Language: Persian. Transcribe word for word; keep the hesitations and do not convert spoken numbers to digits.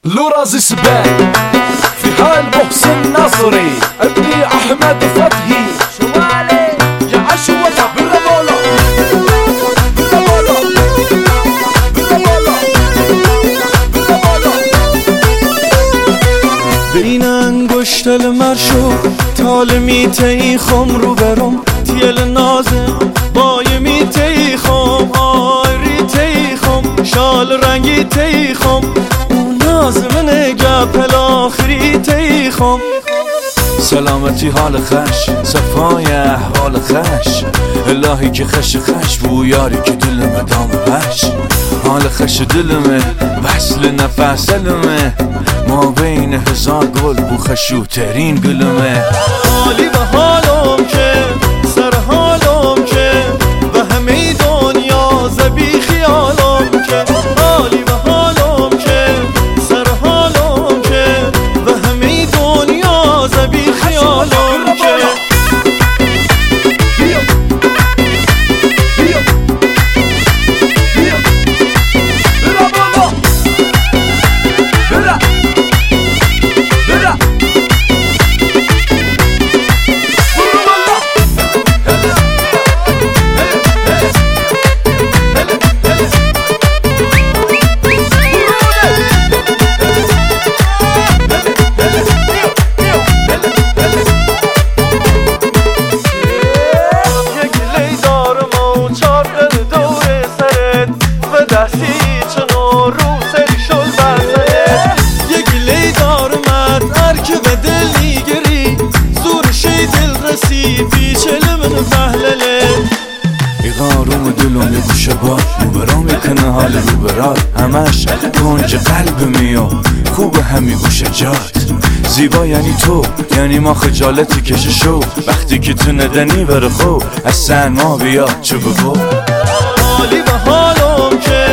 لورازي سباك في حال محسن نصري ابني احمد فتحي شوالي جعش وطا بالرمولة بالرمولة بالرمولة بالرمولة بین انگشت المرشو تال میتی خم رو برم تیل نازم بای میتی خم آری تی خم شال رنگی تی خم اون نازم نگه پل آخری تی خم سلامتی حال خش صفای احوال خش الهی که خش خش بو یاری که دلمه دام بش حال خش دلمه وصل نفس دلمه ما بین هزار گل بو خشوترین گلمه حالی به حالم که سر حالم که و همه دنیا زبی خیالم که حالی به حالم که سر حالم که و همه دنیا زبی خیالم که آروم دلم یه گوشه بار روبرا میکنه حال روبرات همش کنج قلب میو خوب همی گوشه جات زیبا یعنی تو یعنی ما خجالتی کشه شو وقتی که تو ندنی بره خوب از سن ما بیاد چه بگو حالی به حالم که